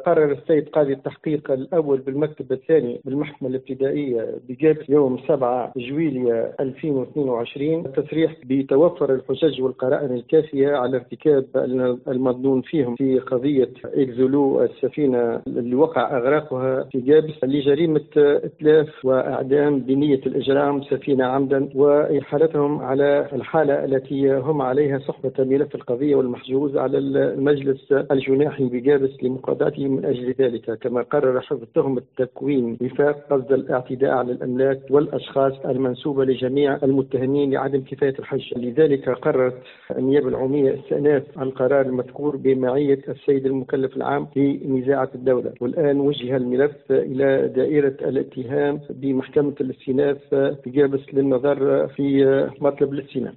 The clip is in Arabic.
قرر السيد قاضي التحقيق الأول بالمكتب الثاني بالمحكمة الابتدائية بجابس يوم 7 جويلية 2022 التصريح بتوفر الحجج والقرائن الكافية على ارتكاب المظنون فيهم في قضية إكزولو السفينة اللي وقع إغراقها في جابس لجريمة إتلاف وإعدام بنية الإجرام سفينة عمدا، وإحالتهم على الحالة التي هم عليها صحبة ملف القضية والمحجوز على المجلس الجناحي بجابس لمقاضاته من أجل ذلك. كما قرر حفظ تهمة تكوين وفاق قصد الاعتداء على الأملاك والأشخاص المنسوبة لجميع المتهمين لعدم كفاية الحجة. لذلك قررت النيابة العمومية استئناف القرار المذكور بمعية السيد المكلف العام لنزاعة الدولة، والآن وجه الملف إلى دائرة الاتهام بمحكمة الاستئناف بجابس للنظر في مطلب الاستئناف.